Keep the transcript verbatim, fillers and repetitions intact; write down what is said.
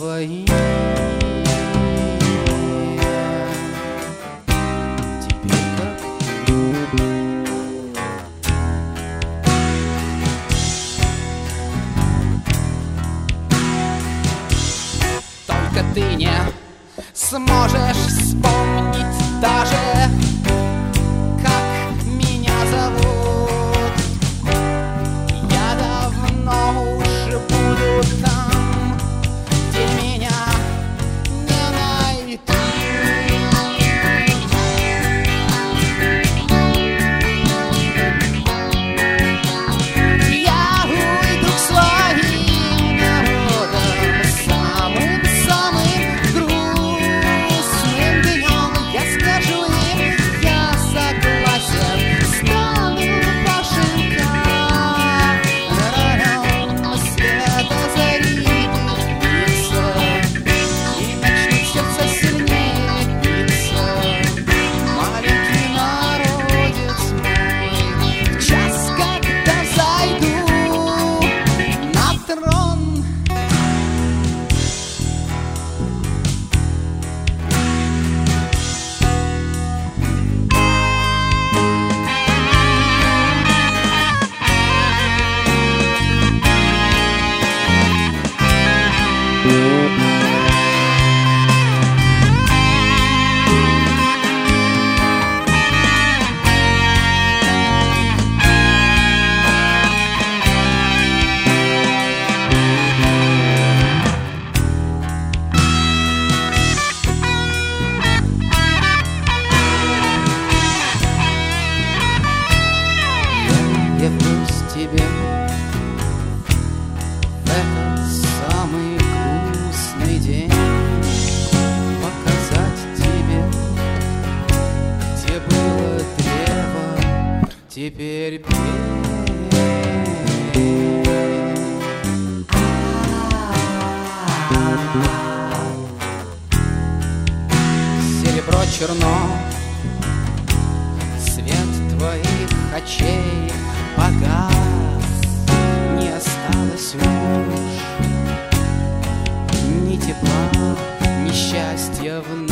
твои. Теперь как? Только ты не сможешь вспомнить даже, как меня зовут. Я давно уж буду там, где меня не найдут. Я уйду к своим народам самым-самым грустным днем. Я скажу им, я согласен, стану вашим королем. Света зари биться, и начнет сердце сильнее биться. Маленький народец мой, в час, когда зайду на трон. Я явлюсь тебе в этот самый грустный день, показать тебе, где было древо, теперь пень. Серебро черно, свет твоих очей погас, не осталось уж ни тепла, ни счастья вновь.